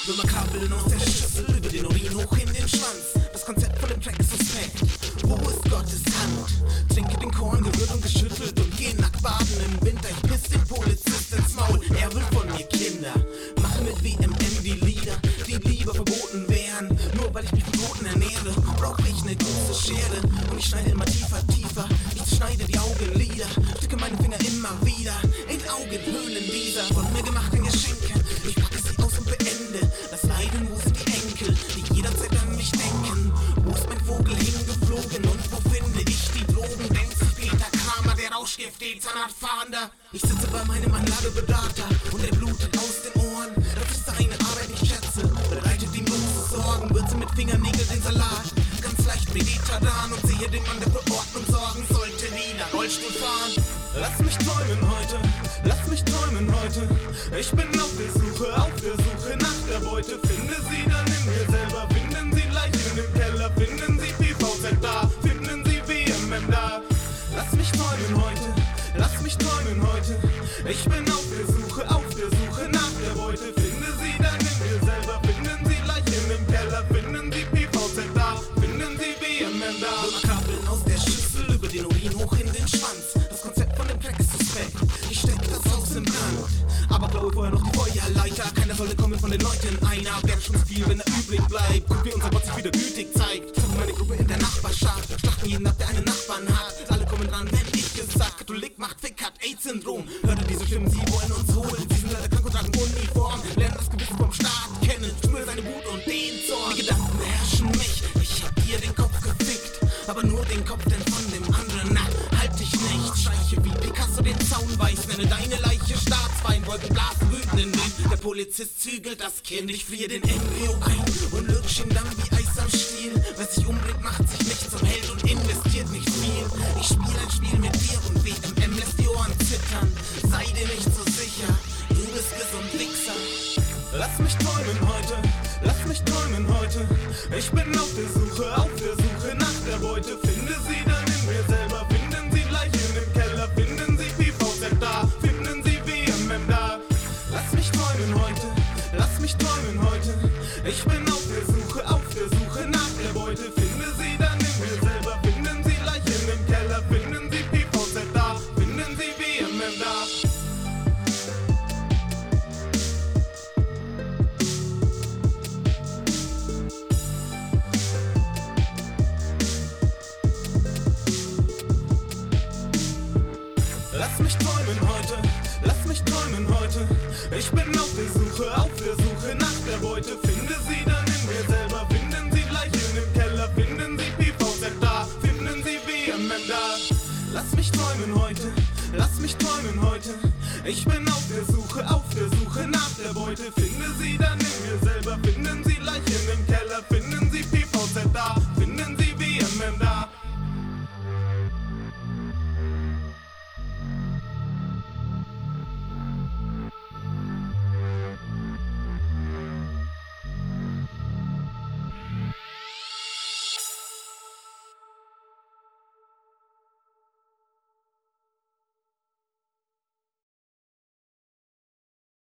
Würmerkabeln aus der Schüssel, über den Urin hoch in den Schwanz. Das Konzept von dem Track ist suspekt. Wo ist Gottes Hand? Trinke den Korn, gerührt und geschüttelt und geh nackt baden im Winter. Ich piss den Polizist ins Maul, er will von mir Kinder. Mache mit WMM die Lieder, die lieber verboten wären. Nur weil ich mich verboten ernähre, brauch ich ne große Schere. Und ich schneide immer tiefer, tiefer. Ich schneide die Augenlider, drücke meine Finger immer wieder in Augenhöhlen dieser von mir gemachten Geschenke. Ich packe sie aus und beende das Leiden. Wo sind die Enkel, die jederzeit an mich denken? Wo ist mein Vogel hingeflogen und wo finde ich die Drogen? Denkt sich Peter Kramer, der Rauschgift, den Zahnradfahnder. Ich sitze bei meinem Anlageberater und er blutet aus den Ohren. Das ist seine Arbeit, ich schätze, bereitet ihm große Sorgen. Würze mit Fingernägeln den Salat, ganz leicht mediterran, und sehe den Mann, der für Ordnung sorgen sollte, wieder Rollstuhl fahren. Lass mich träumen heute, lass mich träumen heute. Ich bin auf der Suche nach der Beute. Finde sie dann in mir selber, finden sie Leichen im Keller, finden sie PVZ da, finden sie WMM da. Lass mich träumen heute, lass mich träumen heute. Ich bin auf der Suche nach der Beute. Finde sie dann in mir selber, finden sie Leichen im Keller, finden sie PVZ da, finden sie WMM da. Würmerkabeln aus der Schüssel, über den Urin hoch in den Schwanz. Das Konzept von dem Track ist suspekt. Ich steck das Haus im Brand, aber blaue vorher noch die Feuerleiter. Keiner sollte kommen von den Leuten, einer wäre schon zu viel, wenn er übrig bleibt. Guck, wie unser Gott sich wieder gütig zeigt. Suche meine Gruppe in der Nachbarschaft, schlachten jeden ab, der einen Nachbarn hat. Alle kommen dran, wenn ich gesagt, Katholik macht Fick, hat AIDS-Syndrom. Hörte diese Stimmen, sie wollen uns holen. Sie sind leider krank und tragen Uniform, lernen das Gewissen vom Staat kennen, spüre seine Wut und den Zorn. Die Gedanken beherrschen mich, ich hab dir den Kopf gefickt, aber nur den Kopf, denn von dem anderen, na, halt dich nicht. Schleiche wie Picasso den Zaun weiß, nenne deine Leiche Staatsfeind, Wolken blasen wütend in Wind. Der Polizist zügelt das Kind, ich friere den Embryo ein und lutsch ihn dann wie Eis am Stiel. Wer sich umbringt, macht sich nicht zum Held und investiert nicht viel. Ich spiel ein Spiel mit dir und WMM lässt die Ohren zittern. Sei dir nicht so sicher, du bist gesund, Wichser. Lass mich träumen heute, lass mich träumen heute. Ich bin auf der Suche nach der Beute. Finde sie dann in mir selber, finden sie Leichen im Keller, finden sie PVZ da, finden sie WMM da. Lass mich träumen heute, lass mich träumen heute. Ich bin auf der Suche nach der Beute. Finde sie dann in mir selber, finden sie Leichen im Keller, finden sie PVZ da, finden sie WMM da. Lass mich träumen heute, lass mich träumen heute. Ich bin auf der Suche nach der Beute. Finde sie dann in mir selber, finden sie Leichen im Keller, finden sie PVZ da, finden sie WMM da. Lass mich träumen heute, lass mich träumen heute. Ich bin auf der Suche nach der Beute. Finde sie dann in mir selber,